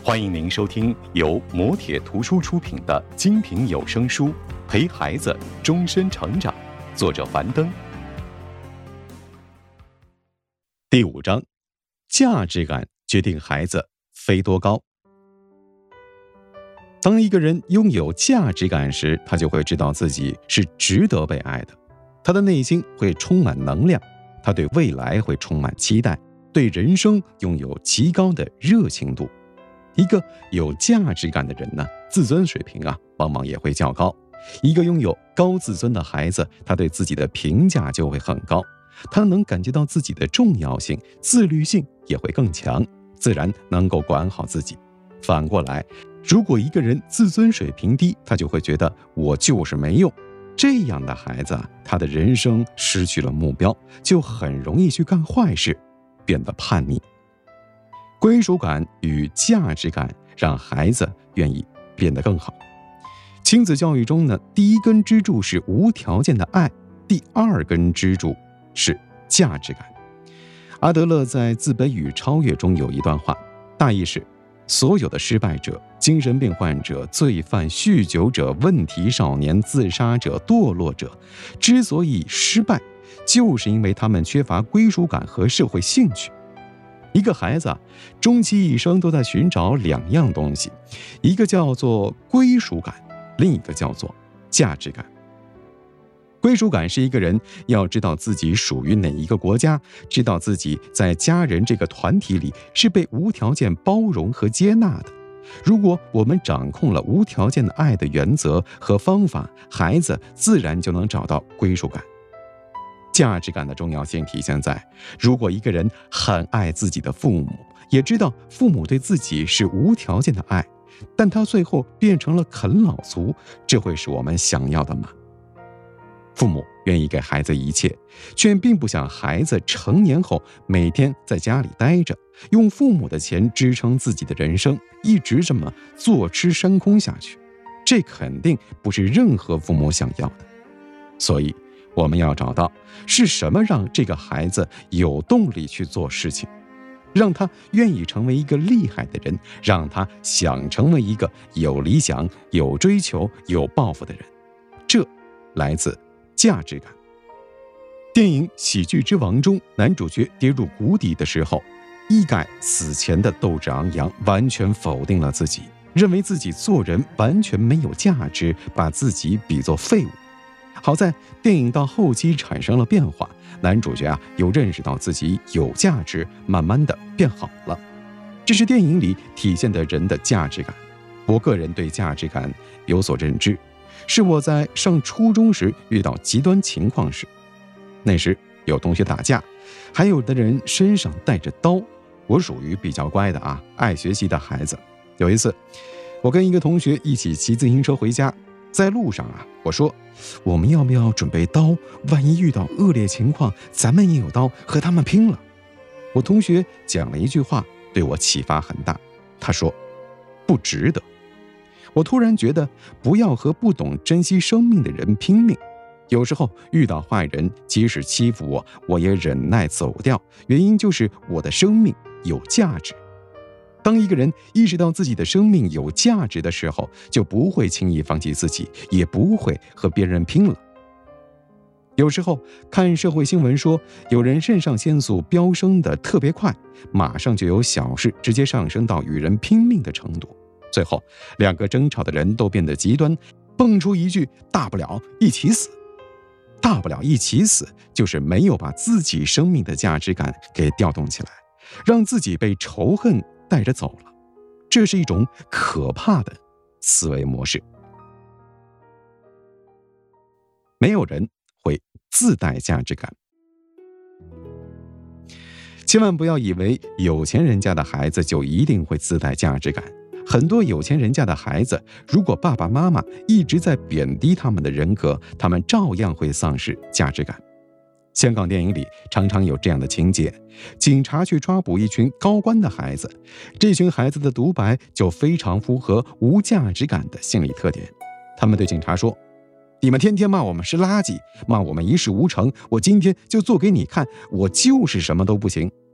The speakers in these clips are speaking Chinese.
欢迎您收听由磨铁图书出品的精品有声书《陪孩子终身成长》，作者樊登。第5章，价值感决定孩子飞多高。当一个人拥有价值感时，他就会知道自己是值得被爱的，他的内心会充满能量，他对未来会充满期待，对人生拥有极高的热情度。一个有价值感的人呢，自尊水平往往也会较高。一个拥有高自尊的孩子，他对自己的评价就会很高，他能感觉到自己的重要性，自律性也会更强，自然能够管好自己。反过来，如果一个人自尊水平低，他就会觉得我就是没用。这样的孩子，他的人生失去了目标，就很容易去干坏事，变得叛逆。归属感与价值感让孩子愿意变得更好。亲子教育中呢，第一根支柱是无条件的爱，第2根支柱是价值感。阿德勒在《自卑与超越》中有一段话，大意是：所有的失败者、精神病患者、罪犯、酗酒者、问题少年、自杀者、堕落者，之所以失败，就是因为他们缺乏归属感和社会兴趣。一个孩子终其一生都在寻找2样东西，一个叫做归属感，另一个叫做价值感。归属感是一个人要知道自己属于哪一个国家，知道自己在家人这个团体里是被无条件包容和接纳的。如果我们掌控了无条件的爱的原则和方法，孩子自然就能找到归属感。价值感的重要性体现在，如果一个人很爱自己的父母，也知道父母对自己是无条件的爱，但他最后变成了啃老族，这会是我们想要的吗？父母愿意给孩子一切，却并不想孩子成年后每天在家里待着，用父母的钱支撑自己的人生，一直这么坐吃山空下去，这肯定不是任何父母想要的。所以我们要找到是什么让这个孩子有动力去做事情，让他愿意成为一个厉害的人，让他想成为一个有理想、有追求、有抱负的人。这来自价值感。电影《喜剧之王》中，男主角跌入谷底的时候，一改死前的斗志昂扬，完全否定了自己，认为自己做人完全没有价值，把自己比作废物。好在电影到后期产生了变化，男主角又认识到自己有价值，慢慢的变好了。这是电影里体现的人的价值感。我个人对价值感有所认知，是我在上初中时遇到极端情况时。那时有同学打架，还有的人身上带着刀。我属于比较乖的爱学习的孩子。有一次，我跟一个同学一起骑自行车回家，在路上我说，我们要不要准备刀？万一遇到恶劣情况，咱们也有刀和他们拼了。我同学讲了一句话，对我启发很大。他说，不值得。我突然觉得，不要和不懂珍惜生命的人拼命。有时候遇到坏人，即使欺负我，我也忍耐走掉，原因就是我的生命有价值。当一个人意识到自己的生命有价值的时候，就不会轻易放弃自己，也不会和别人拼了。有时候看社会新闻说，有人肾上腺素飙升的特别快，马上就有小事直接上升到与人拼命的程度，最后2个争吵的人都变得极端，蹦出一句大不了一起死。大不了一起死，就是没有把自己生命的价值感给调动起来，让自己被仇恨带着走了。这是一种可怕的思维模式。没有人会自带价值感。千万不要以为有钱人家的孩子就一定会自带价值感。很多有钱人家的孩子，如果爸爸妈妈一直在贬低他们的人格，他们照样会丧失价值感。香港电影里常常有这样的情节，警察去抓捕一群高官的孩子，这群孩子的独白就非常符合无价值感的心理特点。他们对警察说，你们天天骂我们是垃圾，骂我们一事无成，我今天就做给你看，我就是什么都不行。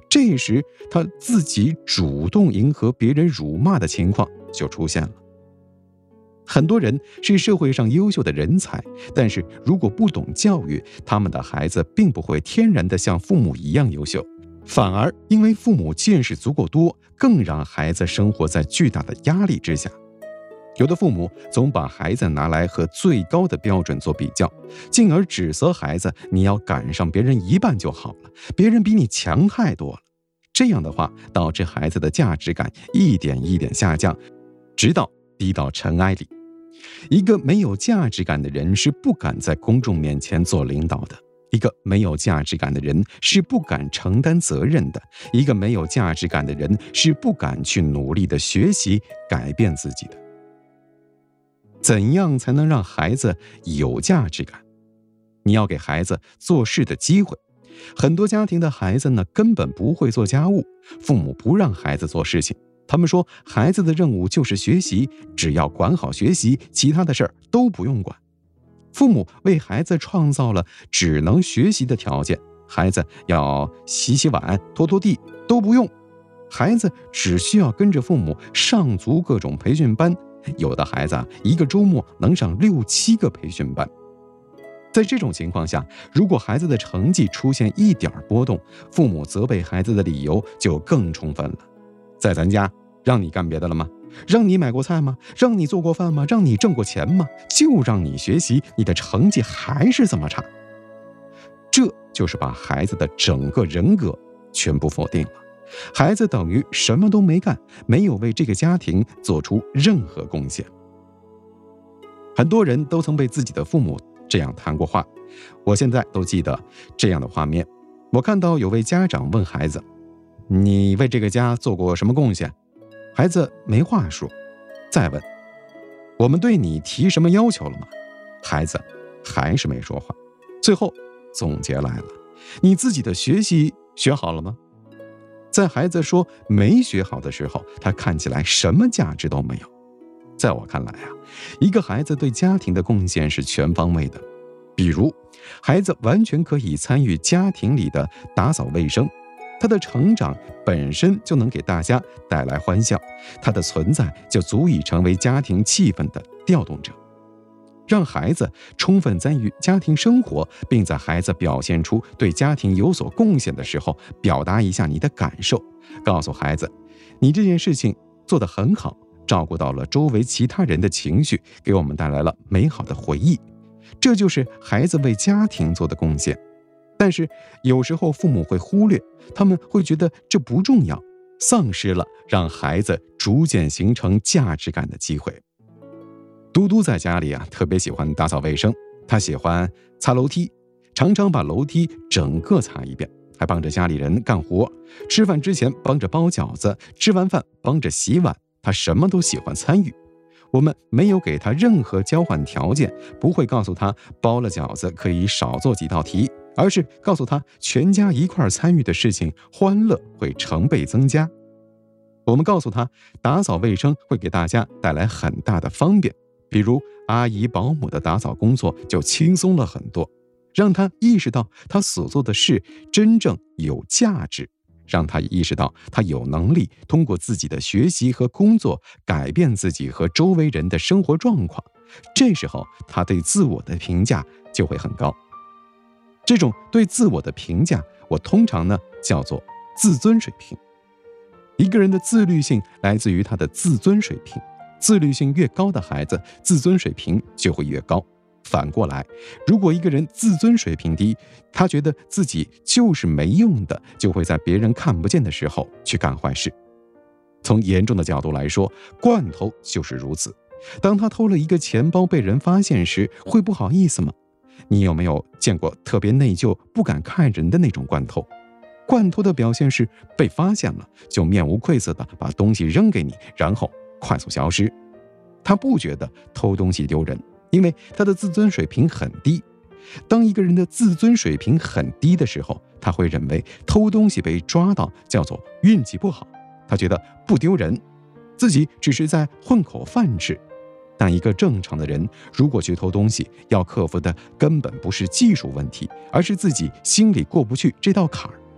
这时他自己主动迎合别人辱骂的情况就出现了。很多人是社会上优秀的人才，但是如果不懂教育，他们的孩子并不会天然的像父母一样优秀，反而因为父母见识足够多，更让孩子生活在巨大的压力之下。有的父母总把孩子拿来和最高的标准做比较，进而指责孩子你要赶上别人一半就好了，别人比你强太多了。这样的话导致孩子的价值感一点一点下降，直到低到尘埃里。一个没有价值感的人是不敢在公众面前做领导的，一个没有价值感的人是不敢承担责任的，一个没有价值感的人是不敢去努力的学习改变自己的。怎样才能让孩子有价值感？你要给孩子做事的机会。很多家庭的孩子呢，根本不会做家务，父母不让孩子做事情，他们说孩子的任务就是学习，只要管好学习，其他的事儿都不用管。父母为孩子创造了只能学习的条件，孩子要洗洗碗、拖拖地都不用，孩子只需要跟着父母上足各种培训班，有的孩子一个周末能上6、7个培训班。在这种情况下，如果孩子的成绩出现一点波动，父母责备孩子的理由就更充分了。在咱家，让你干别的了吗？让你买过菜吗？让你做过饭吗？让你挣过钱吗？就让你学习，你的成绩还是这么差。这就是把孩子的整个人格全部否定了。孩子等于什么都没干，没有为这个家庭做出任何贡献。很多人都曾被自己的父母这样谈过话，我现在都记得这样的画面。我看到有位家长问孩子，你为这个家做过什么贡献？孩子没话说。再问，我们对你提什么要求了吗？孩子还是没说话。最后总结来了，你自己的学习学好了吗？在孩子说没学好的时候，他看起来什么价值都没有。在我看来一个孩子对家庭的贡献是全方位的。比如，孩子完全可以参与家庭里的打扫卫生，他的成长本身就能给大家带来欢笑，他的存在就足以成为家庭气氛的调动者。让孩子充分参与家庭生活，并在孩子表现出对家庭有所贡献的时候，表达一下你的感受，告诉孩子，你这件事情做得很好，照顾到了周围其他人的情绪，给我们带来了美好的回忆。这就是孩子为家庭做的贡献。但是有时候父母会忽略，他们会觉得这不重要，丧失了让孩子逐渐形成价值感的机会。嘟嘟在家里特别喜欢打扫卫生，他喜欢擦楼梯，常常把楼梯整个擦一遍，还帮着家里人干活，吃饭之前帮着包饺子，吃完饭帮着洗碗，他什么都喜欢参与。我们没有给他任何交换条件，不会告诉他包了饺子可以少做几道题，而是告诉他全家一块参与的事情，欢乐会成倍增加。我们告诉他打扫卫生会给大家带来很大的方便，比如阿姨保姆的打扫工作就轻松了很多，让他意识到他所做的事真正有价值，让他意识到他有能力通过自己的学习和工作改变自己和周围人的生活状况。这时候他对自我的评价就会很高。这种对自我的评价，我通常叫做自尊水平。一个人的自律性来自于他的自尊水平，自律性越高的孩子，自尊水平就会越高。反过来，如果一个人自尊水平低，他觉得自己就是没用的，就会在别人看不见的时候去干坏事。从严重的角度来说，罐头就是如此。当他偷了一个钱包被人发现时，会不好意思吗？你有没有见过特别内疚、不敢看人的那种罐头？罐头的表现是被发现了，就面无愧色地把东西扔给你，然后快速消失。他不觉得偷东西丢人，因为他的自尊水平很低。当一个人的自尊水平很低的时候，他会认为偷东西被抓到叫做运气不好，他觉得不丢人，自己只是在混口饭吃。但一个正常的人如果去偷东西，要克服的根本不是技术问题，而是自己心里过不去这道坎儿。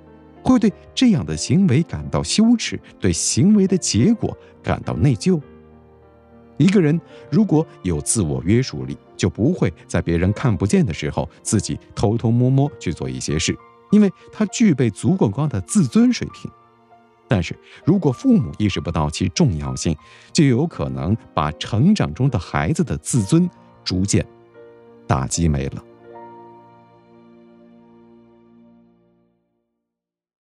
会对这样的行为感到羞耻，对行为的结果感到内疚。一个人如果有自我约束力，就不会在别人看不见的时候自己偷偷摸摸去做一些事，因为他具备足够高的自尊水平。但是如果父母意识不到其重要性，就有可能把成长中的孩子的自尊逐渐打击没了。